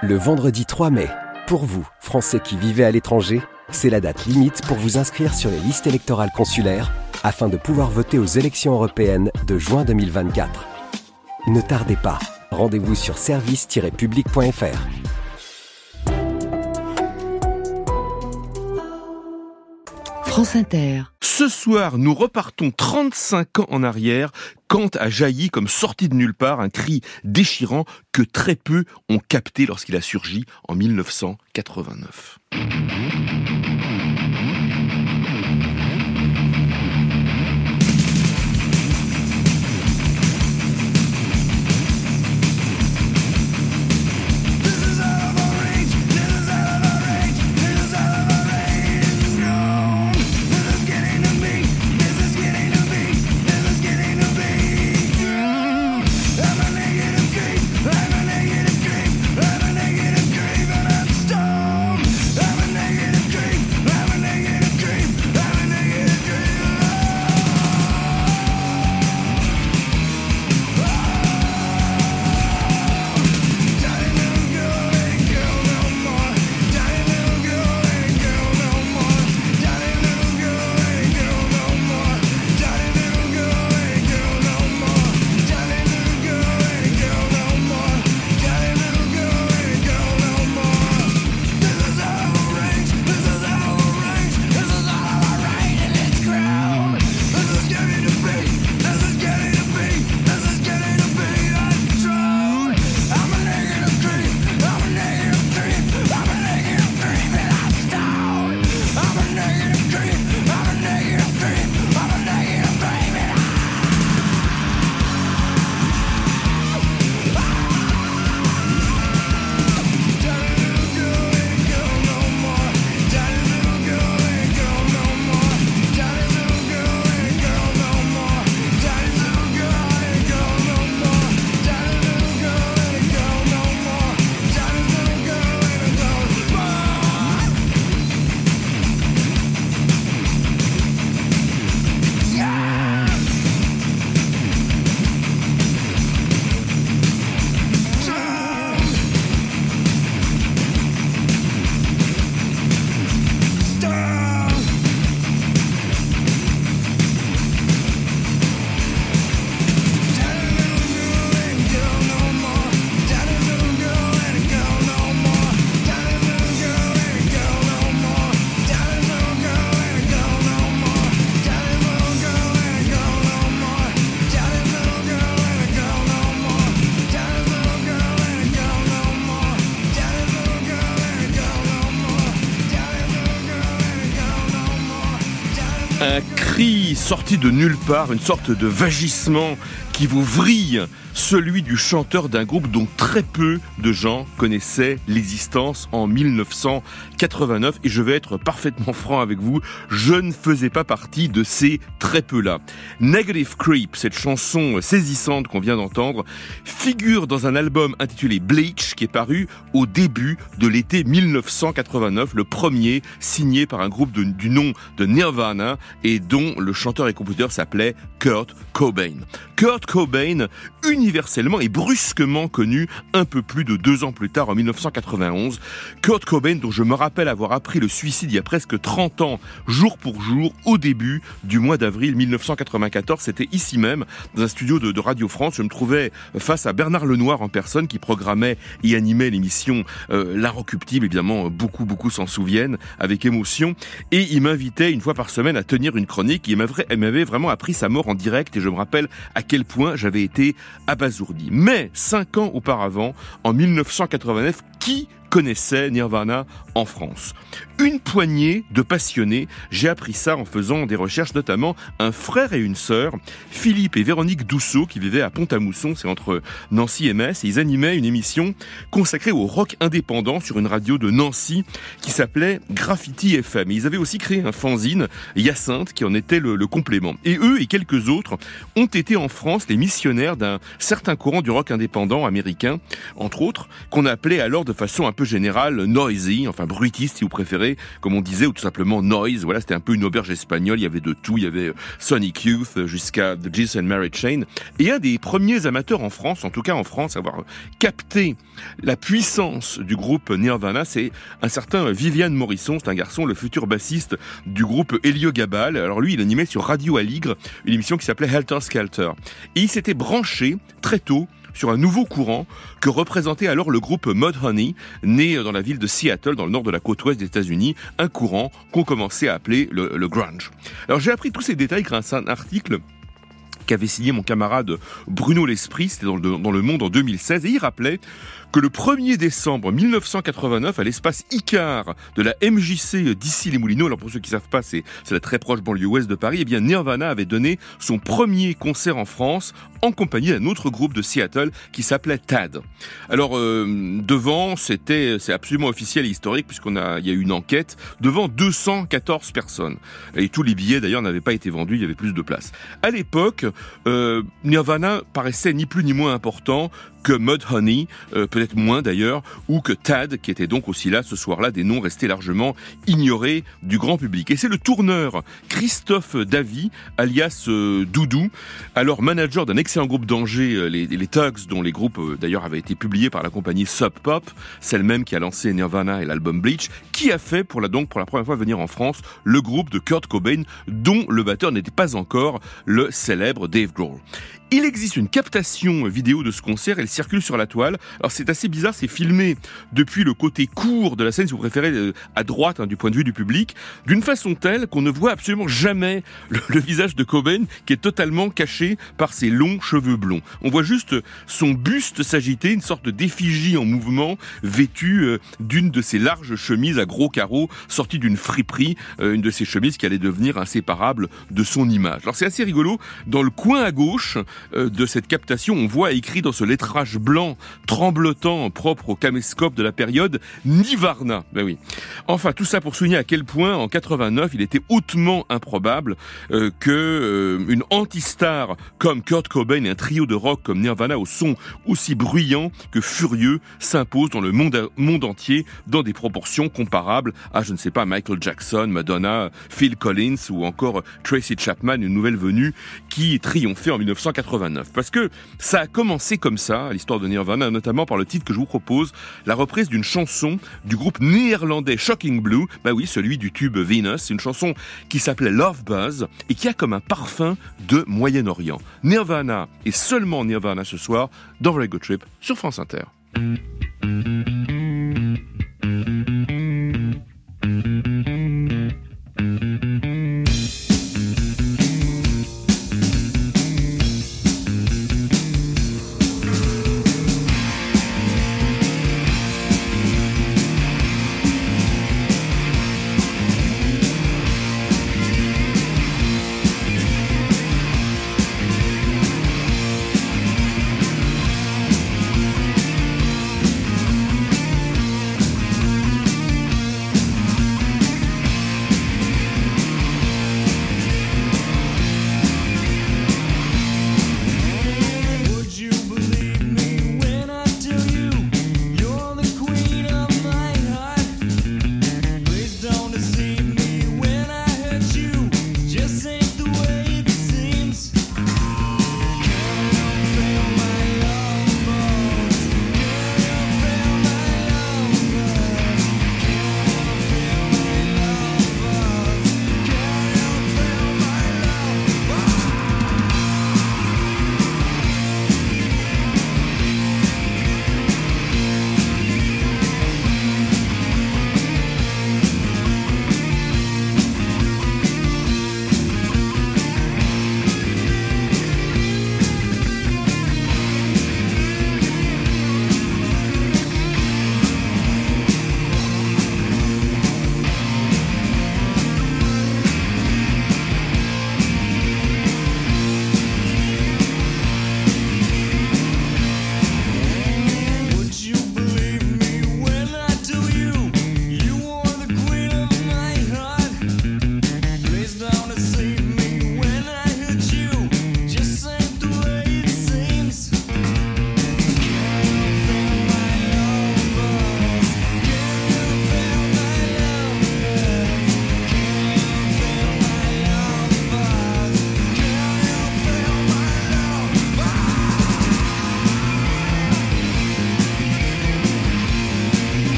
Le vendredi 3 mai, pour vous, Français qui vivez à l'étranger, c'est la date limite pour vous inscrire sur les listes électorales consulaires afin de pouvoir voter aux élections européennes de juin 2024. Ne tardez pas, rendez-vous sur service-public.fr. France Inter. Ce soir, nous repartons 35 ans en arrière, quand a jailli, comme sorti de nulle part, un cri déchirant que très peu ont capté lorsqu'il a surgi en 1989. Un cri sorti de nulle part, une sorte de vagissement qui vous vrille, celui du chanteur d'un groupe dont très peu de gens connaissaient l'existence en 1989. Et je vais être parfaitement franc avec vous, je ne faisais pas partie de ces très peu-là. Negative Creep, cette chanson saisissante qu'on vient d'entendre, figure dans un album intitulé Bleach qui est paru au début de l'été 1989, le premier signé par un groupe du nom de Nirvana et dont le chanteur et compositeur s'appelait Kurt Cobain. Kurt Cobain, universellement et brusquement connu un peu plus de 2 ans plus tard, en 1991. Kurt Cobain, dont je me rappelle avoir appris le suicide il y a presque 30 ans, jour pour jour, au début du mois d'avril 1994. C'était ici même, dans un studio de Radio France. Je me trouvais face à Bernard Lenoir en personne, qui programmait et animait l'émission L'Inrecuptible. Évidemment, beaucoup s'en souviennent, avec émotion. Et il m'invitait une fois par semaine à tenir une chronique. Il m'avait vraiment appris sa mort en direct, et je me rappelle à quel point j'avais été abasourdi. Mais 5 ans auparavant, en 1989, qui connaissait Nirvana en France? Une poignée de passionnés. J'ai appris ça en faisant des recherches, notamment un frère et une sœur, Philippe et Véronique Dousseau, qui vivaient à Pont-à-Mousson, c'est entre Nancy et Metz, et ils animaient une émission consacrée au rock indépendant sur une radio de Nancy qui s'appelait Graffiti FM. Et ils avaient aussi créé un fanzine, Hyacinthe, qui en était le complément. Et eux et quelques autres ont été en France les missionnaires d'un certain courant du rock indépendant américain, entre autres, qu'on appelait alors de façon un peu peu général, noisy, enfin bruitiste si vous préférez, comme on disait, ou tout simplement noise. Voilà, c'était un peu une auberge espagnole, il y avait de tout, il y avait Sonic Youth jusqu'à The Jeans and Mary Chain. Et un des premiers amateurs en France, en tout cas en France, à avoir capté la puissance du groupe Nirvana, c'est un certain Vivian Morrison. C'est un garçon, le futur bassiste du groupe Héliogabal. Alors lui, il animait sur Radio Aligre une émission qui s'appelait Helter Skelter. Et il s'était branché très tôt sur un nouveau courant que représentait alors le groupe Mudhoney, né dans la ville de Seattle, dans le nord de la côte ouest des États-Unis, un courant qu'on commençait à appeler le grunge. Alors j'ai appris tous ces détails grâce à un article qu'avait signé mon camarade Bruno L'Esprit, c'était dans le Monde en 2016, et il rappelait que le 1er décembre 1989, à l'espace Icare de la MJC d'Issy-les-Moulineaux, alors pour ceux qui ne savent pas, c'est la très proche banlieue ouest de Paris, eh bien Nirvana avait donné son premier concert en France en compagnie d'un autre groupe de Seattle qui s'appelait Tad. Alors devant, c'est absolument officiel et historique puisqu'il y a eu une enquête, devant 214 personnes. Et tous les billets d'ailleurs n'avaient pas été vendus, il y avait plus de place. À l'époque, Nirvana paraissait ni plus ni moins important que Mudhoney, peut-être moins d'ailleurs, ou que Tad, qui était donc aussi là ce soir-là, des noms restés largement ignorés du grand public. Et c'est le tourneur Christophe Davy, alias Doudou, alors manager d'un excellent groupe d'Angers, les Tugs, dont les groupes d'ailleurs avaient été publiés par la compagnie Sub Pop, celle même qui a lancé Nirvana et l'album Bleach, qui a fait pour la première fois venir en France le groupe de Kurt Cobain, dont le batteur n'était pas encore le célèbre Dave Grohl. Il existe une captation vidéo de ce concert, elle circule sur la toile. Alors c'est assez bizarre, c'est filmé depuis le côté court de la scène, si vous préférez, à droite du point de vue du public, d'une façon telle qu'on ne voit absolument jamais le visage de Cobain, qui est totalement caché par ses longs cheveux blonds. On voit juste son buste s'agiter, une sorte d'effigie en mouvement, vêtue d'une de ses larges chemises à gros carreaux, sortie d'une friperie, une de ces chemises qui allait devenir inséparable de son image. Alors c'est assez rigolo, dans le coin à gauche de cette captation, on voit écrit dans ce lettrage blanc tremblotant propre au caméscope de la période Nirvana. Ben oui. Enfin, tout ça pour souligner à quel point en 89, il était hautement improbable que une anti-star comme Kurt Cobain et un trio de rock comme Nirvana au son aussi bruyant que furieux s'impose dans le monde entier dans des proportions comparables à, je ne sais pas, Michael Jackson, Madonna, Phil Collins ou encore Tracy Chapman, une nouvelle venue qui triomphait en 1989. Parce que ça a commencé comme ça, l'histoire de Nirvana, notamment par le titre que je vous propose, la reprise d'une chanson du groupe néerlandais Shocking Blue, bah oui, celui du tube Venus, une chanson qui s'appelait Love Buzz et qui a comme un parfum de Moyen-Orient. Nirvana et seulement Nirvana ce soir dans Very Good Trip sur France Inter.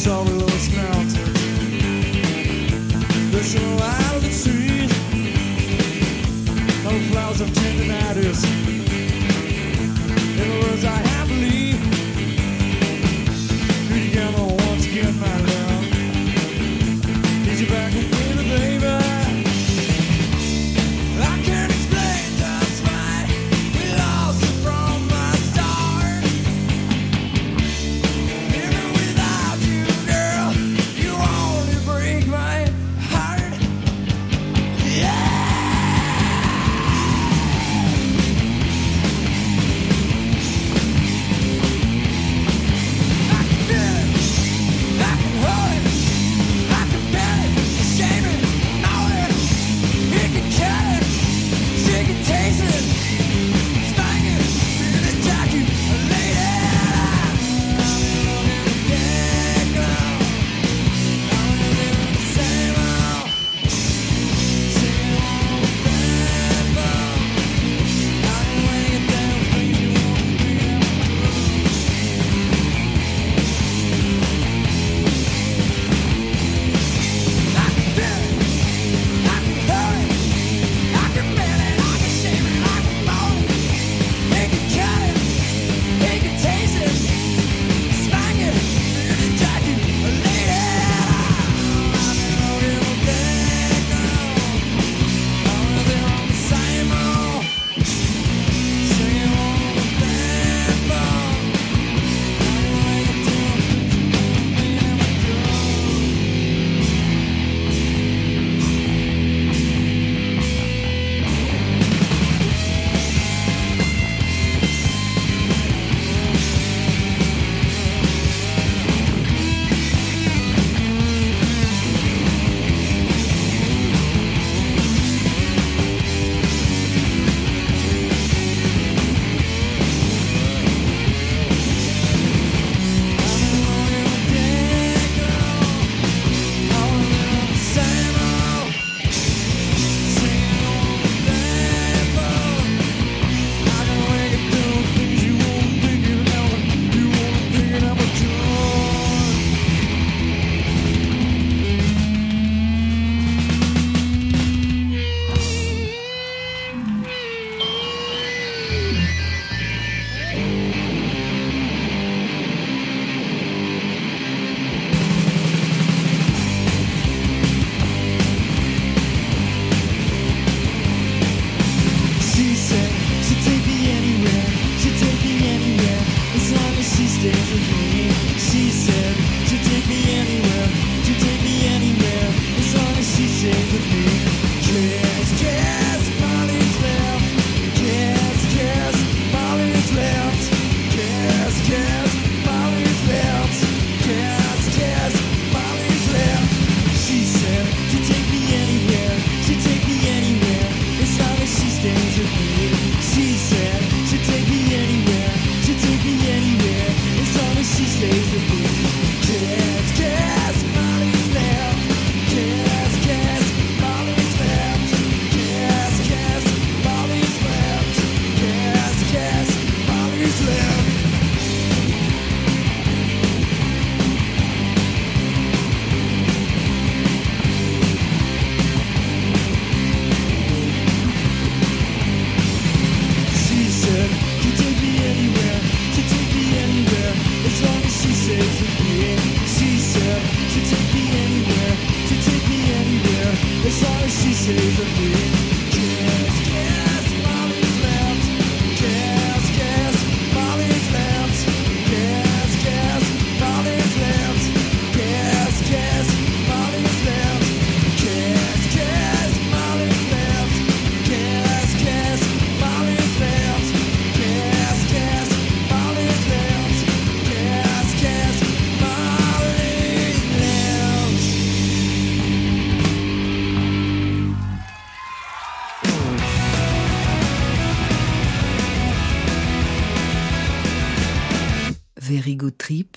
Very Good Trip,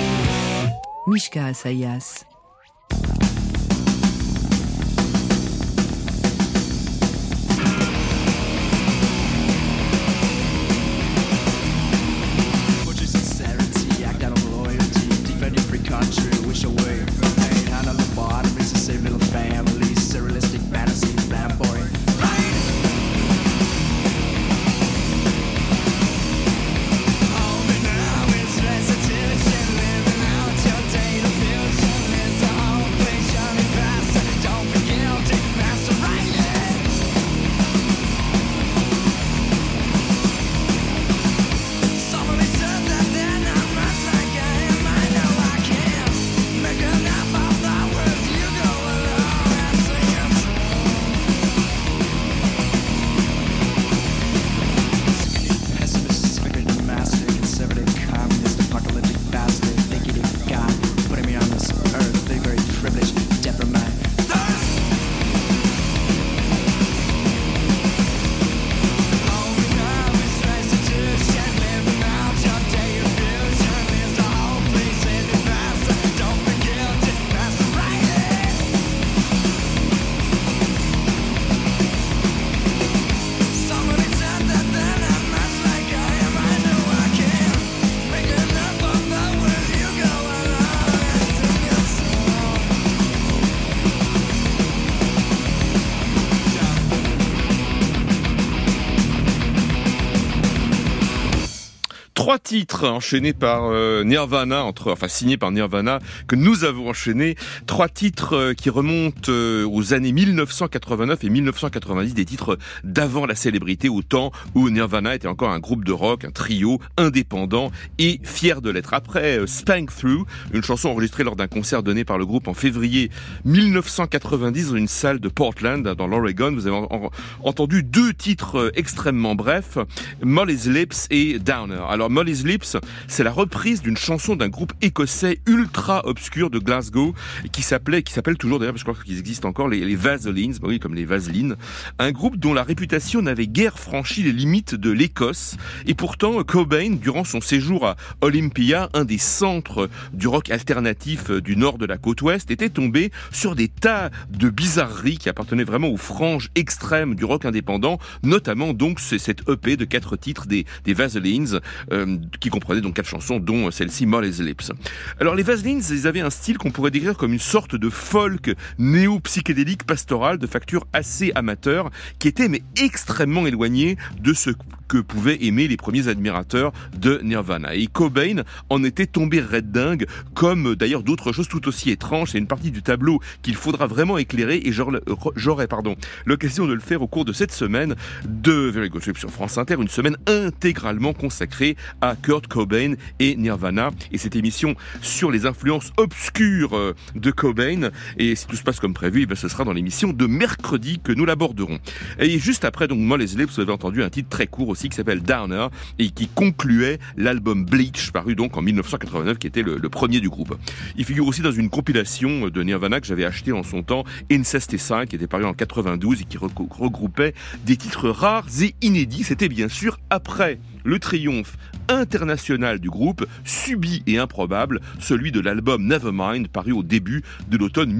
Mishka Asayas. Sincerity, I got a loyalty, defending free country, wish 3 titres enchaînés par Nirvana, signés par Nirvana, que nous avons enchaînés. 3 titres qui remontent aux années 1989 et 1990, des titres d'avant la célébrité, au temps où Nirvana était encore un groupe de rock, un trio indépendant et fier de l'être. Après Spank Through, une chanson enregistrée lors d'un concert donné par le groupe en février 1990 dans une salle de Portland, dans l'Oregon, vous avez entendu 2 titres extrêmement brefs, Molly's Lips et Downer. Alors Molly's Lips, c'est la reprise d'une chanson d'un groupe écossais ultra obscur de Glasgow qui s'appelle toujours d'ailleurs, parce que je crois qu'ils existent encore, les Vaselines, bah oui, comme les Vaselines, un groupe dont la réputation n'avait guère franchi les limites de l'Écosse. Et pourtant, Cobain, durant son séjour à Olympia, un des centres du rock alternatif du nord de la côte ouest, était tombé sur des tas de bizarreries qui appartenaient vraiment aux franges extrêmes du rock indépendant, notamment donc cette EP de 4 titres des Vaselines, qui comprenait donc 4 chansons, dont celle-ci, Molly's Lips. Alors les Vaselines, ils avaient un style qu'on pourrait décrire comme une sorte de folk néo-psychédélique pastoral de facture assez amateur, qui était mais extrêmement éloigné de ce que pouvaient aimer les premiers admirateurs de Nirvana. Et Cobain en était tombé red dingue, comme d'ailleurs d'autres choses tout aussi étranges. C'est une partie du tableau qu'il faudra vraiment éclairer, et j'aurai l'occasion de le faire au cours de cette semaine de Very Good Trip sur France Inter, une semaine intégralement consacrée à Kurt Cobain et Nirvana, et cette émission sur les influences obscures de Cobain. Et si tout se passe comme prévu, ce sera dans l'émission de mercredi que nous l'aborderons. Et juste après, donc, Molly's Lips, vous avez entendu un titre très court aussi qui s'appelle Downer et qui concluait l'album Bleach, paru donc en 1989, qui était le premier du groupe. Il figure aussi dans une compilation de Nirvana que j'avais acheté en son temps, Incesticide, qui était paru en 92 et qui regroupait des titres rares et inédits. C'était bien sûr après le triomphe international du groupe, subi et improbable, celui de l'album Nevermind, paru au début de l'automne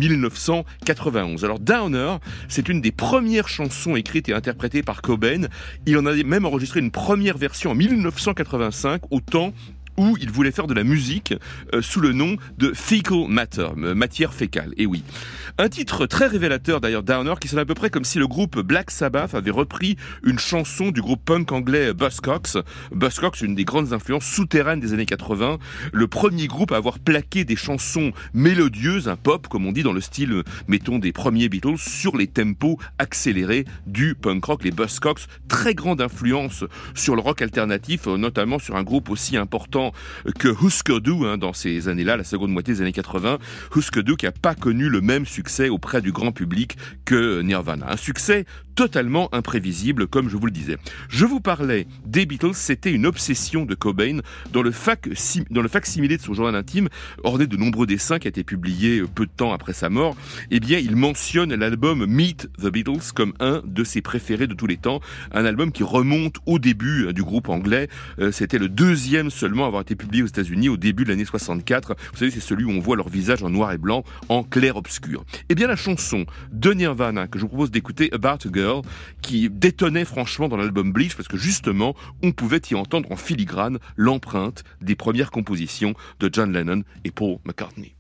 1991. Alors Downer, c'est une des premières chansons écrites et interprétées par Cobain. Il en a même enregistré une première version en 1985, au temps où il voulait faire de la musique sous le nom de Fecal Matter, matière fécale, et oui. Un titre très révélateur d'ailleurs, Downer, qui sonne à peu près comme si le groupe Black Sabbath avait repris une chanson du groupe punk anglais Buzzcocks. Buzzcocks, une des grandes influences souterraines des années 80, le premier groupe à avoir plaqué des chansons mélodieuses, un pop comme on dit dans le style, mettons, des premiers Beatles, sur les tempos accélérés du punk rock. Les Buzzcocks, très grande influence sur le rock alternatif, notamment sur un groupe aussi important que Husker Du, dans ces années-là, la seconde moitié des années 80. Husker Du qui n'a pas connu le même succès auprès du grand public que Nirvana. Un succès totalement imprévisible, comme je vous le disais. Je vous parlais des Beatles, c'était une obsession de Cobain. Dans le facsimilé de son journal intime, orné de nombreux dessins, qui a été publié peu de temps après sa mort, eh bien, il mentionne l'album Meet the Beatles comme un de ses préférés de tous les temps. Un album qui remonte au début du groupe anglais. C'était le 2e seulement à avoir été publié aux États-Unis au début de l'année 64. Vous savez, c'est celui où on voit leur visage en noir et blanc, en clair-obscur. Eh bien, la chanson de Nirvana que je vous propose d'écouter, About a Girl, qui détonnait franchement dans l'album Bleach, parce que justement, on pouvait y entendre en filigrane l'empreinte des premières compositions de John Lennon et Paul McCartney.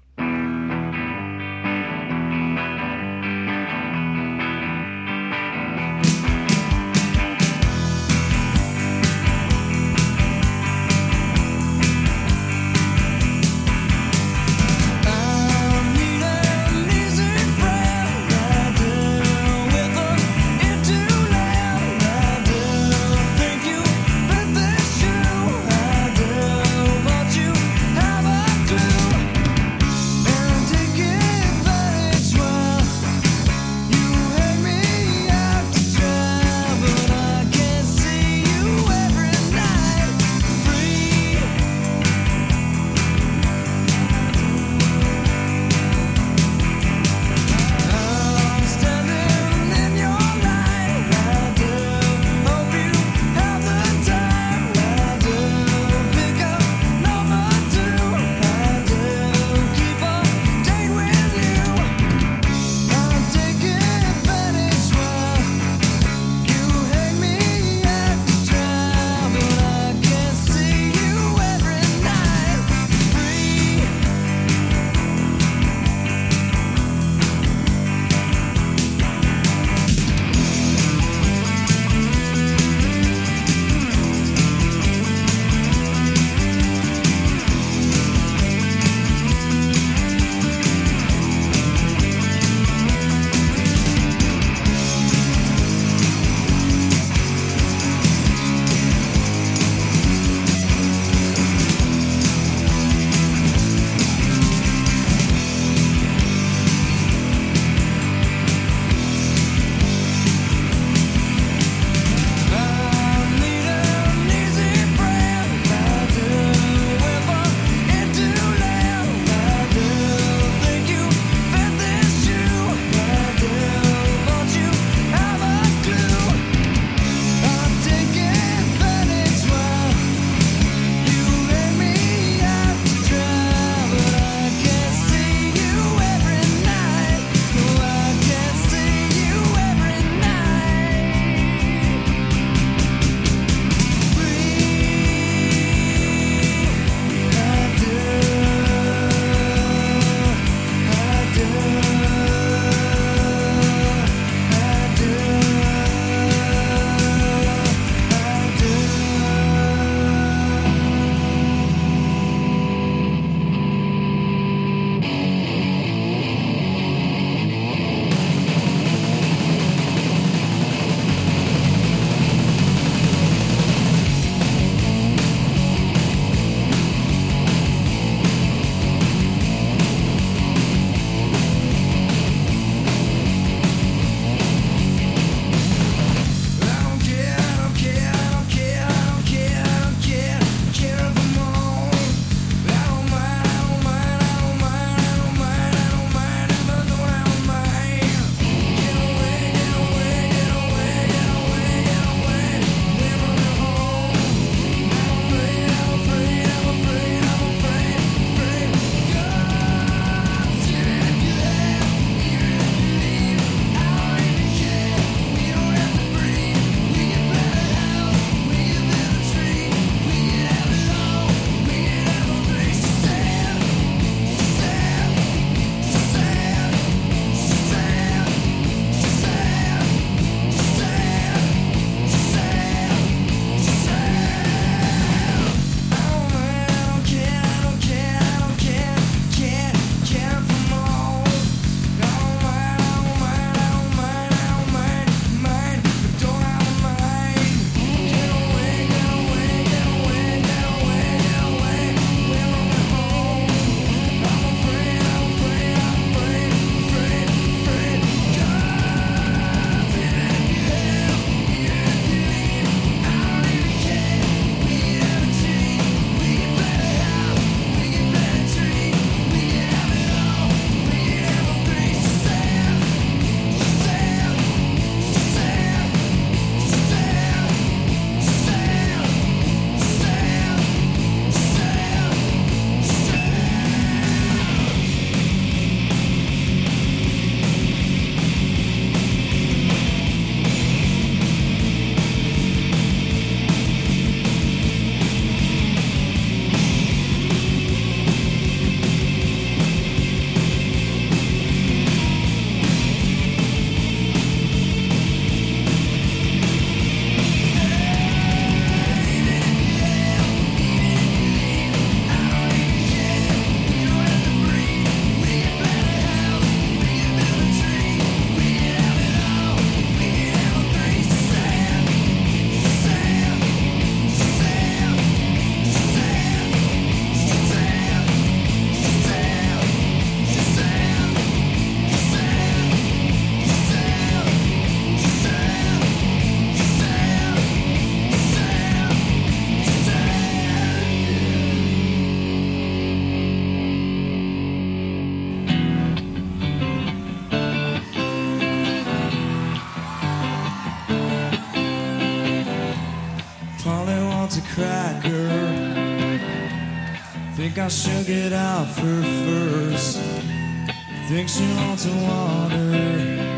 think I should get off her first. Think she wants a water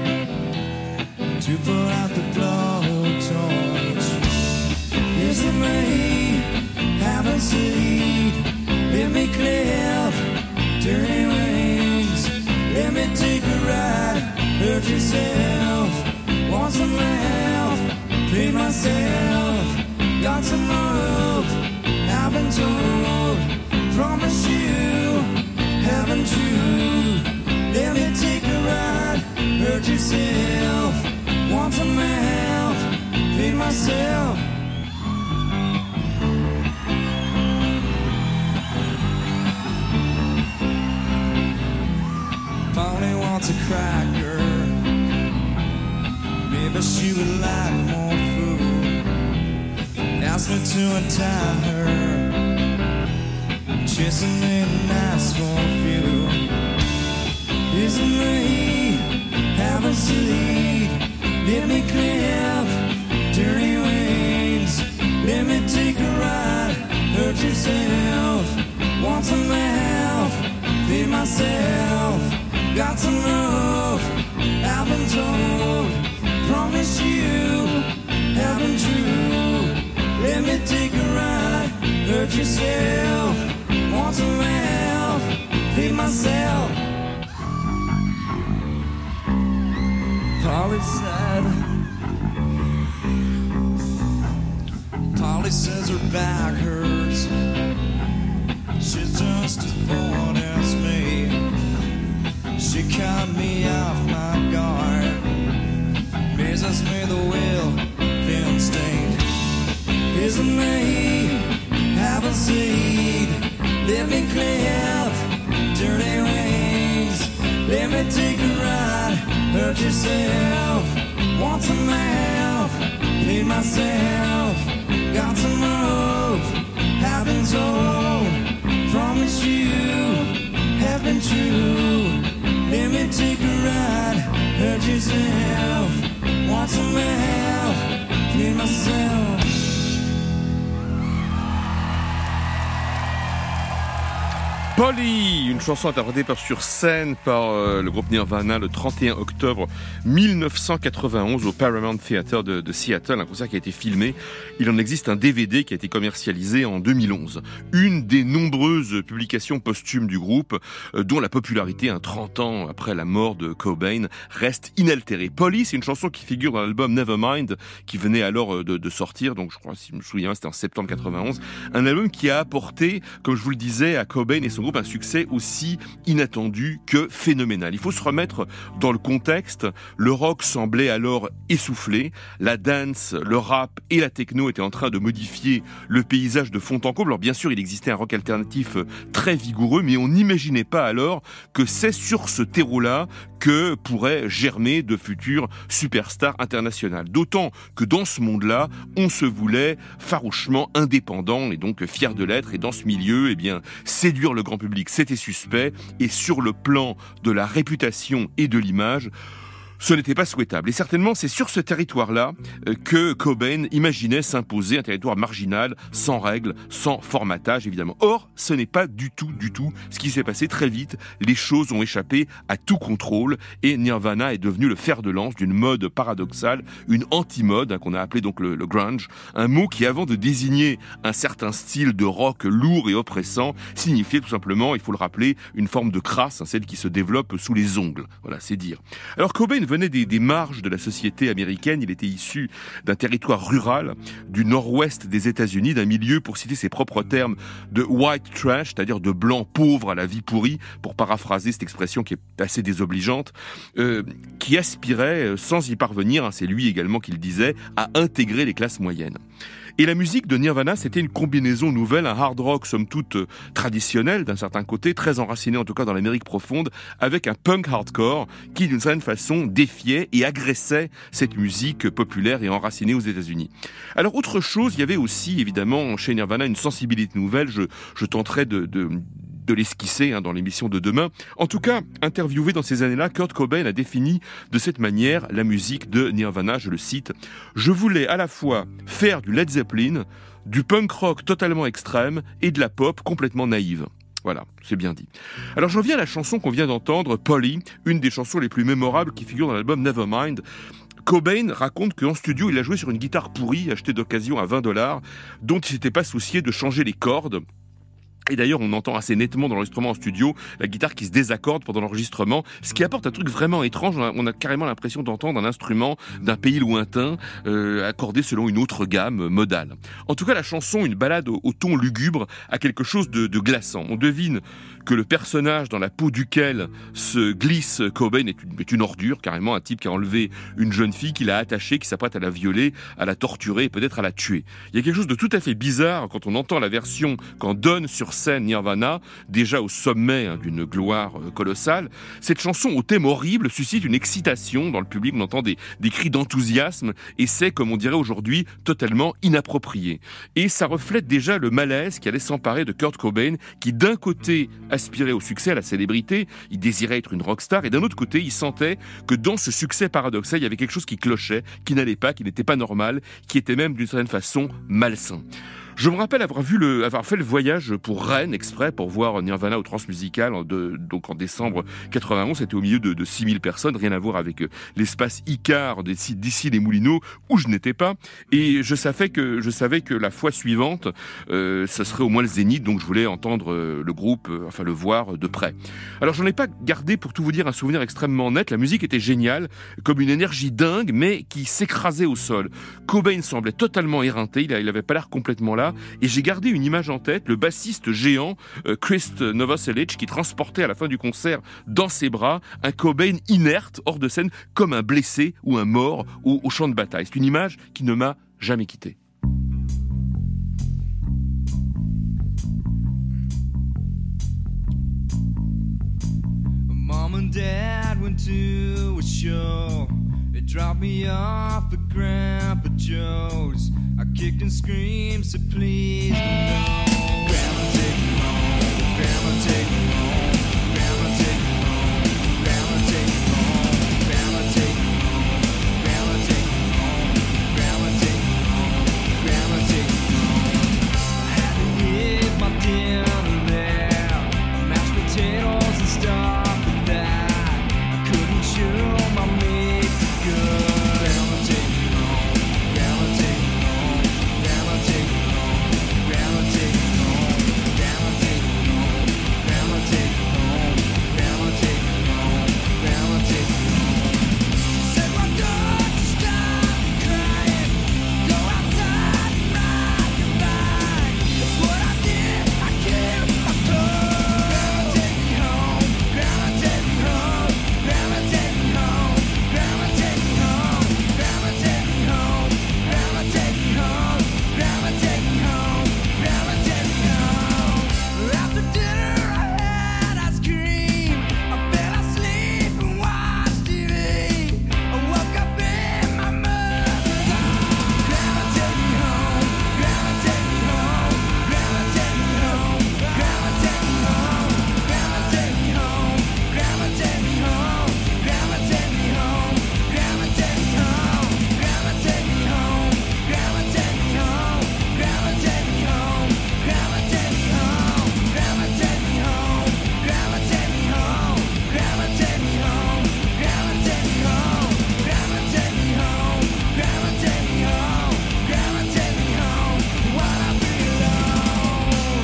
to put out the blowtorch. Isn't me having seed? Let me clip dirty wings. Let me take a ride. Hurt yourself. Want some help? Pay myself. Got some rope. I've been told. Promise you, haven't you? Let me take a ride. Hurt yourself. Want some help? Pay myself. Polly wants a cracker. Maybe she would like more food. Ask me to untie her. Chasing me and ask for a few. Isn't me having seed? Let me clip dirty wings. Let me take a ride. Hurt yourself. Want some help? Feed myself. Got some rope. I've been told. Promise you, haven't you? Let me take a ride. Hurt yourself. Want some help? Feed myself. Polly says her back hurts. She's just as bored as me. She caught me off my guard. Measures me the wheel, thin stained. Isn't me having seed? Let me clip dirty wings. Let me take a ride. Hurt yourself. Want some help? Pay myself. Got some rope. Have been told. Promise you, have been true. Let me take a ride. Hurt yourself. Want some help? Pay myself. Polly, une chanson interprétée sur scène par le groupe Nirvana le 31 octobre 1991 au Paramount Theater de Seattle, un concert qui a été filmé. Il en existe un DVD qui a été commercialisé en 2011. Une des nombreuses publications posthumes du groupe, dont la popularité, 30 ans après la mort de Cobain, reste inaltérée. Polly, c'est une chanson qui figure dans l'album Nevermind, qui venait alors de sortir, donc je crois, si je me souviens, c'était en septembre 91. Un album qui a apporté, comme je vous le disais, à Cobain et son groupe un succès aussi inattendu que phénoménal. Il faut se remettre dans le contexte. Le rock semblait alors essoufflé. La dance, le rap et la techno étaient en train de modifier le paysage de fond en comble. Alors bien sûr, il existait un rock alternatif très vigoureux, mais on n'imaginait pas alors que c'est sur ce terreau-là que pourraient germer de futures superstars internationales. D'autant que dans ce monde-là, on se voulait farouchement indépendant et donc fier de l'être. Et dans ce milieu, eh bien, séduire le grand public, c'était suspect. Et sur le plan de la réputation et de l'image, ce n'était pas souhaitable. Et certainement, c'est sur ce territoire-là que Cobain imaginait s'imposer un territoire marginal, sans règles, sans formatage, évidemment. Or, ce n'est pas du tout ce qui s'est passé très vite. Les choses ont échappé à tout contrôle et Nirvana est devenu le fer de lance d'une mode paradoxale, une anti-mode, qu'on a appelé donc le grunge, un mot qui, avant de désigner un certain style de rock lourd et oppressant, signifiait tout simplement, il faut le rappeler, une forme de crasse, celle qui se développe sous les ongles. Voilà, c'est dire. Alors Cobain venait des marges de la société américaine. Il était issu d'un territoire rural du nord-ouest des États-Unis, d'un milieu, pour citer ses propres termes, de white trash, c'est-à-dire de blancs pauvres à la vie pourrie, pour paraphraser cette expression qui est assez désobligeante, qui aspirait, sans y parvenir, c'est lui également qui le disait, à intégrer les classes moyennes. Et la musique de Nirvana, c'était une combinaison nouvelle, un hard rock somme toute traditionnel d'un certain côté, très enraciné en tout cas dans l'Amérique profonde, avec un punk hardcore qui d'une certaine façon défiait et agressait cette musique populaire et enracinée aux États-Unis. Alors autre chose, il y avait aussi évidemment chez Nirvana une sensibilité nouvelle, je tenterai de l'esquisser dans l'émission de demain. En tout cas, interviewé dans ces années-là, Kurt Cobain a défini de cette manière la musique de Nirvana, je le cite, « Je voulais à la fois faire du Led Zeppelin, du punk rock totalement extrême et de la pop complètement naïve. » Voilà, c'est bien dit. Alors j'en viens à la chanson qu'on vient d'entendre, Polly, une des chansons les plus mémorables qui figurent dans l'album Nevermind. Cobain raconte qu'en studio, il a joué sur une guitare pourrie, achetée d'occasion à $20, dont il s'était pas soucié de changer les cordes. Et d'ailleurs, on entend assez nettement dans l'enregistrement en studio la guitare qui se désaccorde pendant l'enregistrement, ce qui apporte un truc vraiment étrange. On a carrément l'impression d'entendre un instrument d'un pays lointain accordé selon une autre gamme modale. En tout cas, la chanson, une ballade au ton lugubre, a quelque chose de glaçant. On devine que le personnage dans la peau duquel se glisse Cobain est une ordure, carrément un type qui a enlevé une jeune fille, qu'il a attachée, qui s'apprête à la violer, à la torturer et peut-être à la tuer. Il y a quelque chose de tout à fait bizarre quand on entend la version qu'en donne sur scène Nirvana, déjà au sommet d'une gloire colossale. Cette chanson au thème horrible suscite une excitation dans le public, on entend des cris d'enthousiasme et c'est, comme on dirait aujourd'hui, totalement inapproprié. Et ça reflète déjà le malaise qui allait s'emparer de Kurt Cobain, qui d'un côté aspirait au succès, à la célébrité, il désirait être une rockstar, et d'un autre côté, il sentait que dans ce succès paradoxal, il y avait quelque chose qui clochait, qui n'allait pas, qui n'était pas normal, qui était même d'une certaine façon malsain. Je me rappelle avoir fait le voyage pour Rennes exprès pour voir Nirvana au Transmusical donc en décembre 91. C'était au milieu de 6000 personnes, rien à voir avec l'espace Icare d'ici les Moulineaux où je n'étais pas. Et je savais que la fois suivante, ça serait au moins le Zénith, donc je voulais entendre le groupe, le voir de près. Alors j'en ai pas gardé, pour tout vous dire, un souvenir extrêmement net. La musique était géniale, comme une énergie dingue, mais qui s'écrasait au sol. Cobain semblait totalement éreinté, il avait pas l'air complètement là. Et j'ai gardé une image en tête, le bassiste géant Chris Novoselic qui transportait à la fin du concert dans ses bras un Cobain inerte hors de scène comme un blessé ou un mort au champ de bataille. C'est une image qui ne m'a jamais quitté. Mom and Dad went to a show. They dropped me off at Grandpa Joe's. I kicked and screamed, said please no. Grandma take me home, Grandma take me home, Grandma take me home, Grandma take me home, Grandma take me home, Grandma take me home, Grandma take me home, Grandma take me home. I had to eat my dinner there, mashed potatoes and stuff like that. I couldn't chew my meat too good. Grandma take me home, Grandma take me home, Grandma take me home, Grandma take me home, Grandma take me home, Grandma take me home, Grandma take me home, Grandma take me home. Said my daughter, stop crying, go outside and ride your bike. That's what I did, I killed my dog. Grandma take me home, Grandma take me home, Grandma take me home, Grandma take me home, Grandma take me home, Grandma take me home, Grandma take me home, Grandma take me home. After dinner I had ice cream, I fell asleep and watched TV. I woke up in my mother's arms. Grandma take me home, Grandma take me home, Grandma take me home, Grandma take me home, Grandma take me home, Grandma take me home, Grandma take me home, Grandma take me home, Grandma take me home, Grandma take me home, Grandma take me home, Grandma take me home, Grandma take me home, Grandma take me home, Grandma take me home, Grandma take me home, Grandma take me home, Grandma take me home, Grandma take me home, while I feel alone.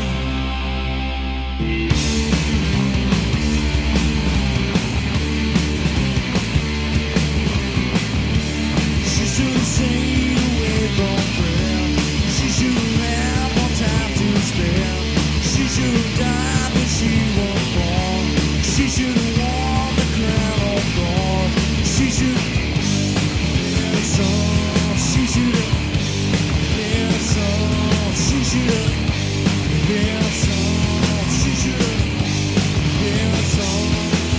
She shouldn't stay away from prayer. She shouldn't have more time to spare. She should have died when she was born. She should have worn the crown of thorns. She should have been song. She should have been song. She should have been song. She should have been song.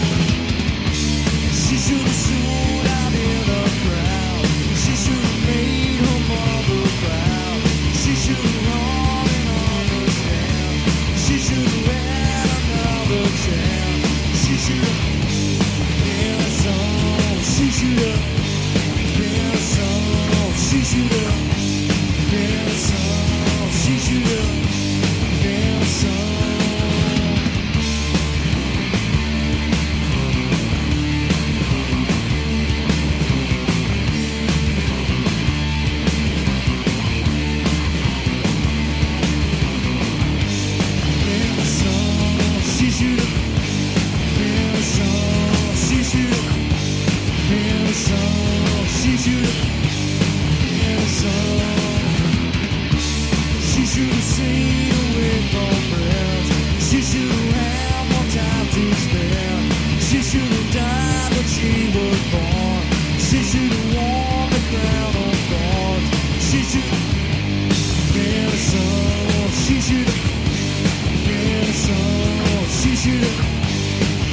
She should have stood out in the crowd. She should have made her mother proud. She should have run and understand. She should have had another chance. She should have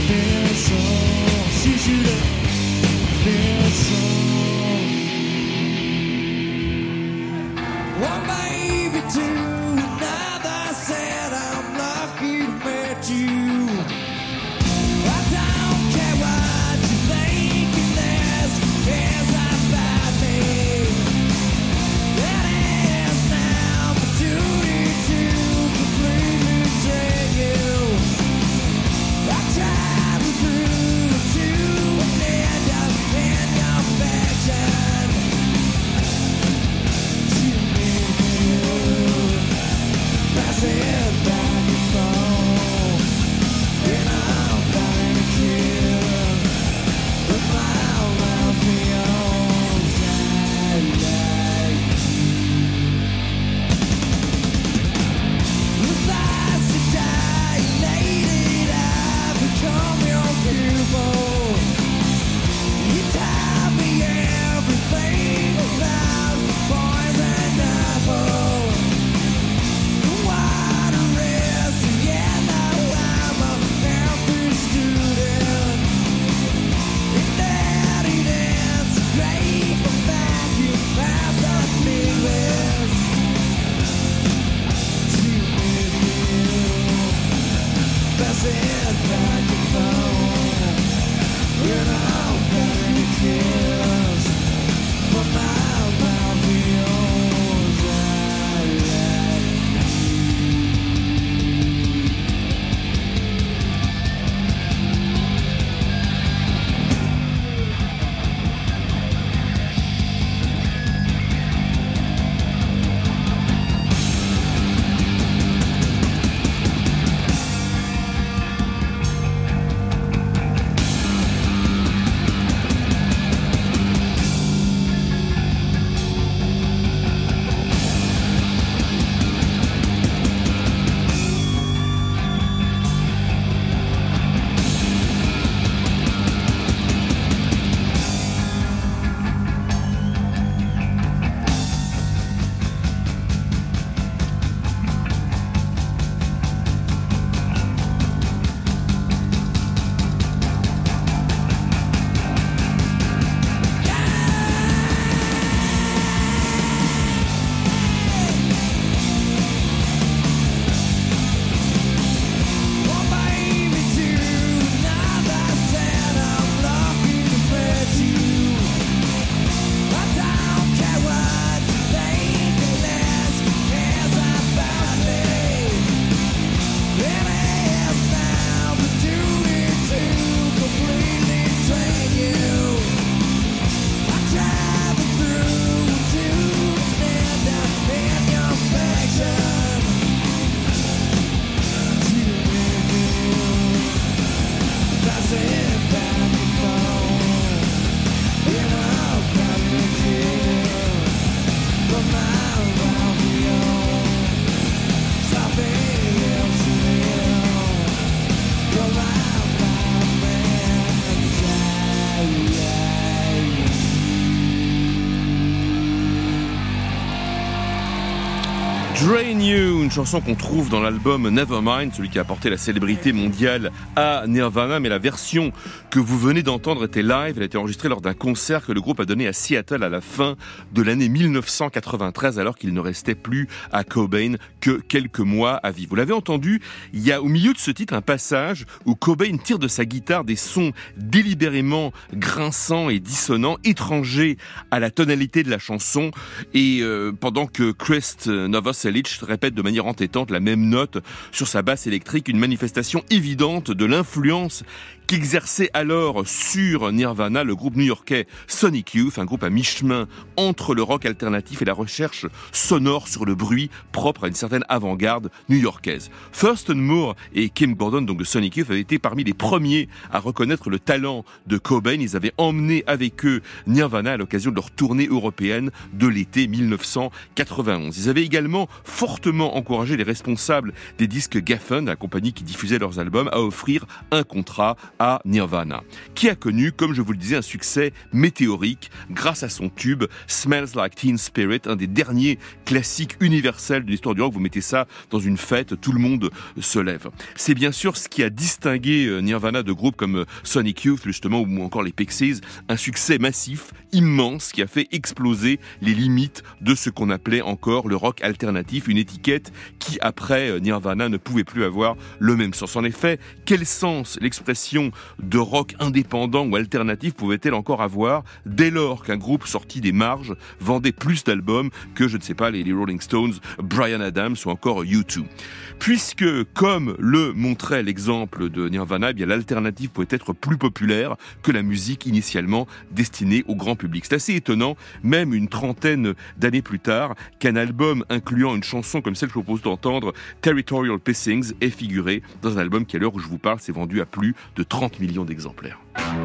Drain You, une chanson qu'on trouve dans l'album Nevermind, celui qui a apporté la célébrité mondiale à Nirvana, mais la version que vous venez d'entendre était live, elle a été enregistrée lors d'un concert que le groupe a donné à Seattle à la fin de l'année 1993, alors qu'il ne restait plus à Cobain que quelques mois à vivre. Vous l'avez entendu, il y a au milieu de ce titre un passage où Cobain tire de sa guitare des sons délibérément grinçants et dissonants, étrangers à la tonalité de la chanson, et pendant que Krist Novoselic répète de manière entêtante la même note sur sa basse électrique, une manifestation évidente de l'influence qu'exerçait alors sur Nirvana le groupe new-yorkais Sonic Youth, un groupe à mi-chemin entre le rock alternatif et la recherche sonore sur le bruit propre à une certaine avant-garde new-yorkaise. Thurston Moore et Kim Gordon, donc de Sonic Youth, avaient été parmi les premiers à reconnaître le talent de Cobain. Ils avaient emmené avec eux Nirvana à l'occasion de leur tournée européenne de l'été 1991. Ils avaient également fortement encouragé les responsables des disques Geffen, la compagnie qui diffusait leurs albums, à offrir un contrat à Nirvana, qui a connu, comme je vous le disais, un succès météorique grâce à son tube Smells Like Teen Spirit, un des derniers classiques universels de l'histoire du rock. Vous mettez ça dans une fête, tout le monde se lève. C'est bien sûr ce qui a distingué Nirvana de groupes comme Sonic Youth, justement, ou encore les Pixies, un succès massif, immense, qui a fait exploser les limites de ce qu'on appelait encore le rock alternatif, une étiquette qui, après Nirvana, ne pouvait plus avoir le même sens. En effet, quel sens l'expression de rock indépendant ou alternatif pouvait-elle encore avoir dès lors qu'un groupe sorti des marges vendait plus d'albums que, je ne sais pas, les Rolling Stones, Bryan Adams ou encore U2. Puisque, comme le montrait l'exemple de Nirvana, eh bien l'alternative pouvait être plus populaire que la musique initialement destinée au grand public. C'est assez étonnant, même une trentaine d'années plus tard, qu'un album incluant une chanson comme celle que je propose d'entendre, Territorial Pissings, ait figuré dans un album qui, à l'heure où je vous parle, s'est vendu à plus de 30 millions d'exemplaires.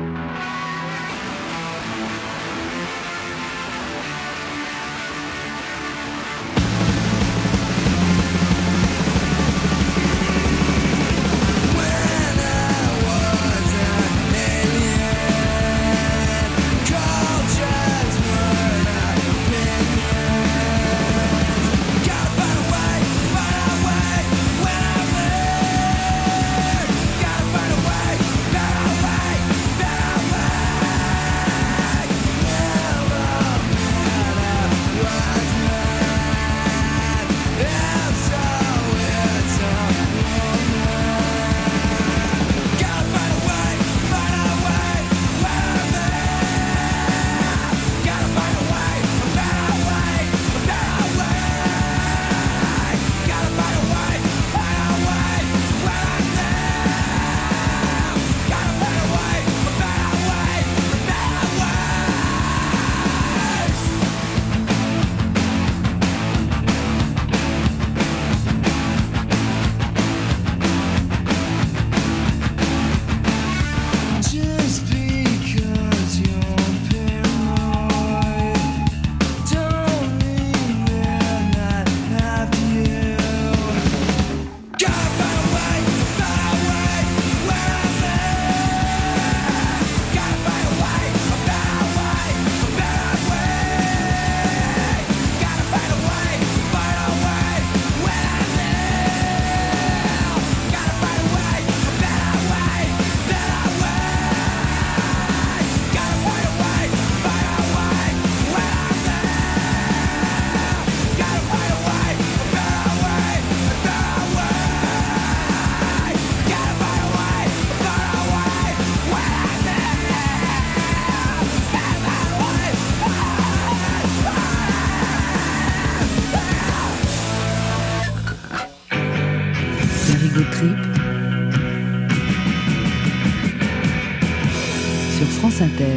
Trip sur France Inter.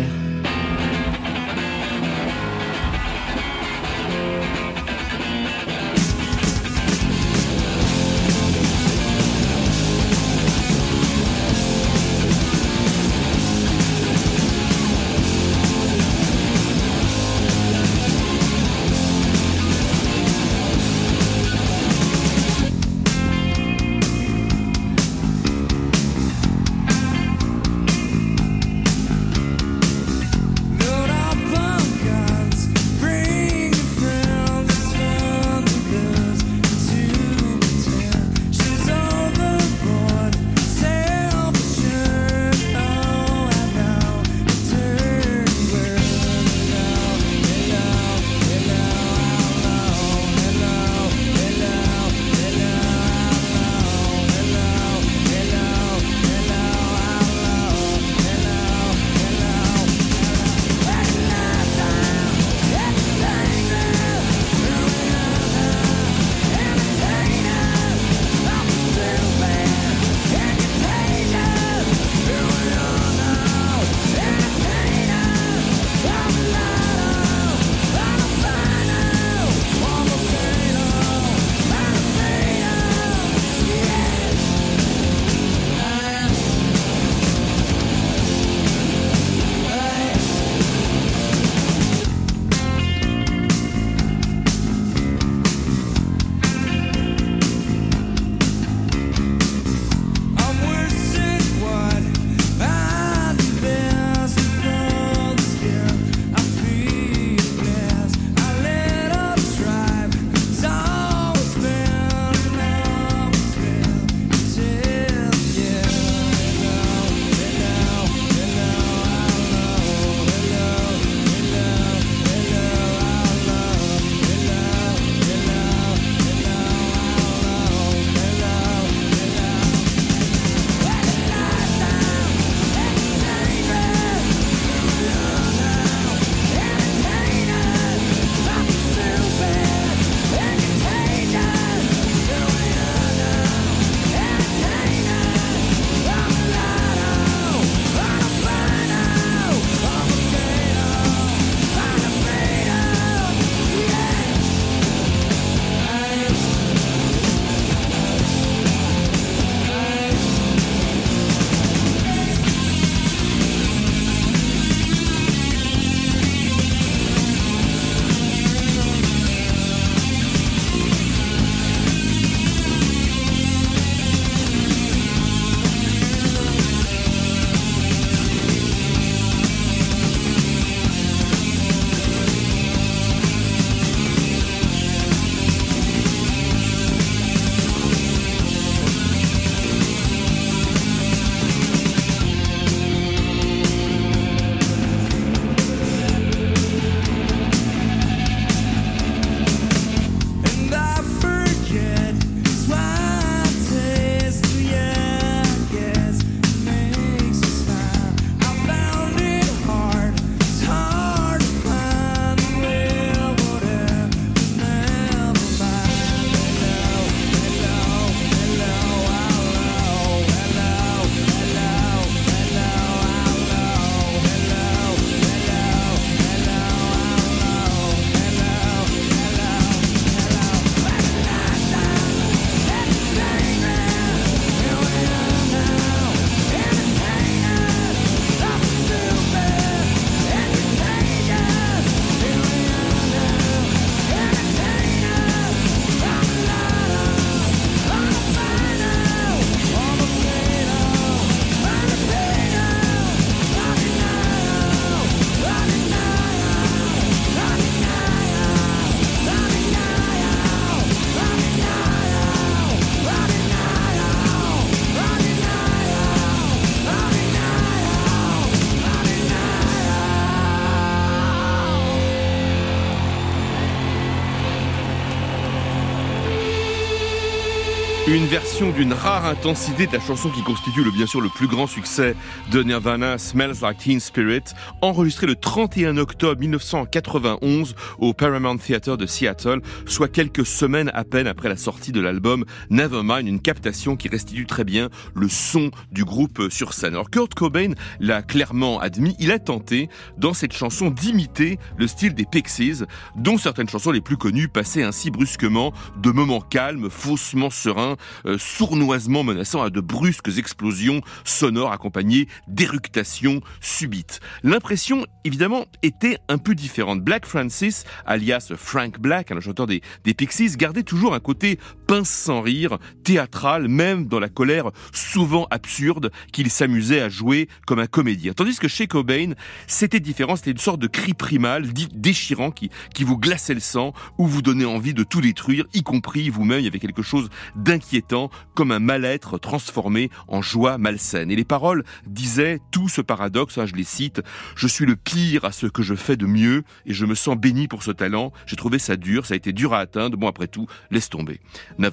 Une version d'une rare intensité de la chanson qui constitue bien sûr le plus grand succès de Nirvana, Smells Like Teen Spirit, enregistré le 31 octobre 1991 au Paramount Theatre de Seattle, soit quelques semaines à peine après la sortie de l'album Nevermind, une captation qui restitue très bien le son du groupe sur scène. Alors Kurt Cobain l'a clairement admis, il a tenté dans cette chanson d'imiter le style des Pixies, dont certaines chansons les plus connues passaient ainsi brusquement de moments calmes, faussement sereins, sournoisement menaçant à de brusques explosions sonores accompagnées d'éructations subites. L'impression, évidemment, était un peu différente. Black Francis, alias Frank Black, le chanteur des Pixies, gardait toujours un côté pince sans rire, théâtral, même dans la colère souvent absurde qu'il s'amusait à jouer comme un comédien. Tandis que chez Cobain, c'était différent, c'était une sorte de cri primal, déchirant, qui vous glaçait le sang, ou vous donnait envie de tout détruire, y compris vous-même. Il y avait quelque chose d'inquiétant, comme un mal-être transformé en joie malsaine. Et les paroles disaient tout ce paradoxe, je les cite: « Je suis le pire à ce que je fais de mieux et je me sens béni pour ce talent. J'ai trouvé ça dur, ça a été dur à atteindre. Bon, après tout, laisse tomber. Nevermind. »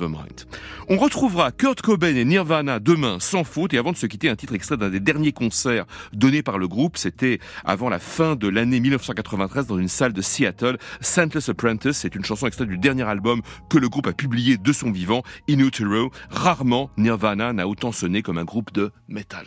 On retrouvera Kurt Cobain et Nirvana demain sans faute. Et avant de se quitter, un titre extrait d'un des derniers concerts donnés par le groupe. C'était avant la fin de l'année 1993 dans une salle de Seattle. Scentless Apprentice, c'est une chanson extraite du dernier album que le groupe a publié de son vivant, In Utero. Rarement Nirvana n'a autant sonné comme un groupe de métal.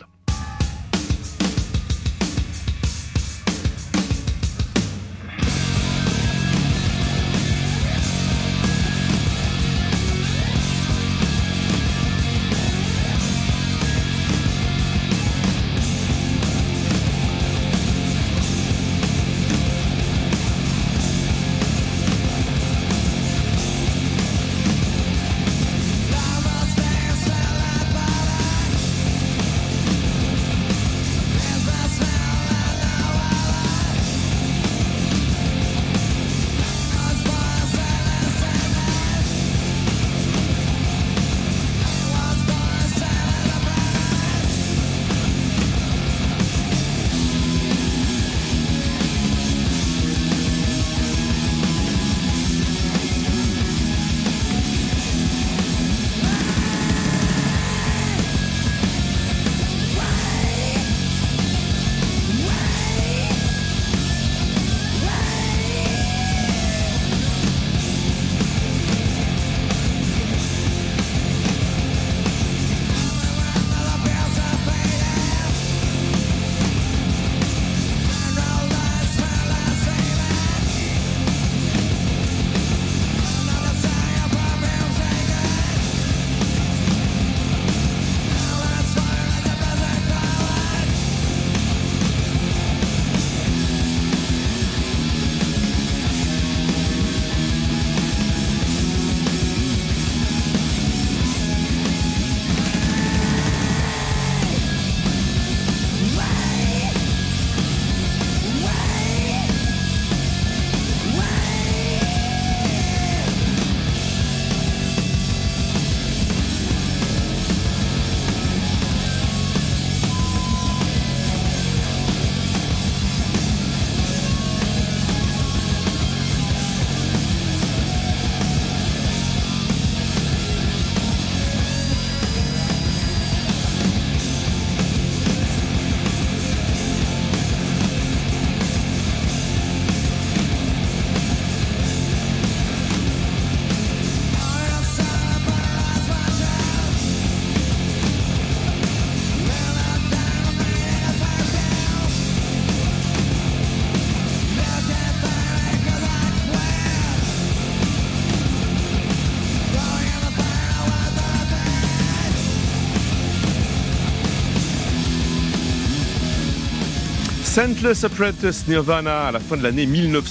Scentless Apprentice, Nirvana, à la fin de l'année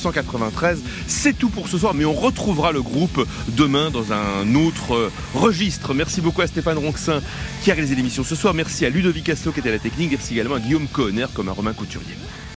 1993. C'est tout pour ce soir, mais on retrouvera le groupe demain dans un autre registre. Merci beaucoup à Stéphane Ronxin qui a réalisé l'émission ce soir. Merci à Ludovic Asselot qui était à la technique. Merci également à Guillaume Cohenner comme à Romain Couturier.